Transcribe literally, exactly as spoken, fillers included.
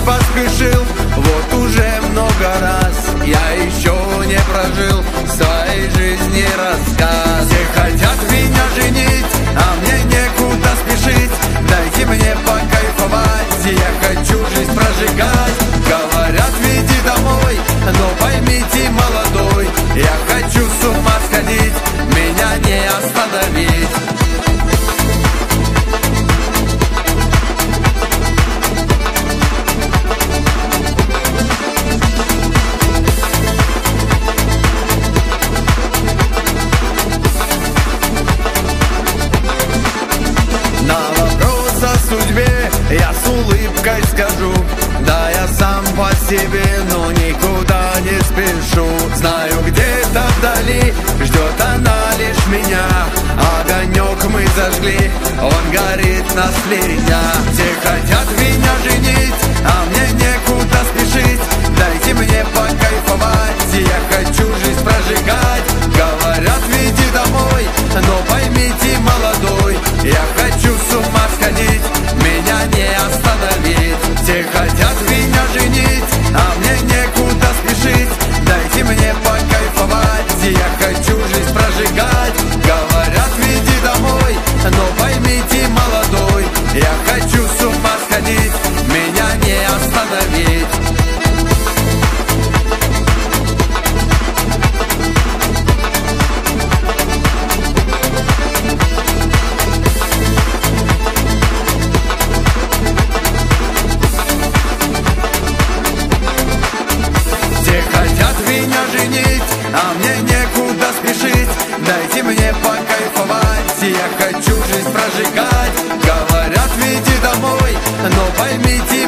поспешил. Вот уже много раз я еще не прожил своей жизни рассказ. Все хотят меня женить, а мне некуда спешить. Дайте мне покайфовать, я хочу жизнь прожигать. Говорят, веди домой, но поймите, молодой, я хочу с ума сходить, меня не остановить. Я с улыбкой скажу: да, я сам по себе, но никуда не спешу. Знаю, где-то вдали ждет она лишь меня. Огонек мы зажгли, он горит на следя. Все хотят меня женить, а мне некуда спешить. Дайте мне покайфовать, я хочу жизнь прожигать. Говорят, веди домой, но поймите, молодой, я хочу с ума сходить, меня не остановить. Все хотят меня женить, а мне некуда спешить. Дайте мне покайфовать, я хочу жизнь прожигать. Говорят, веди домой, но поймите, молодой, я хочу с ума сходить, меня не остановить. А мне некуда спешить, дайте мне покайфовать, я хочу жизнь прожигать. Говорят, веди домой, но поймите,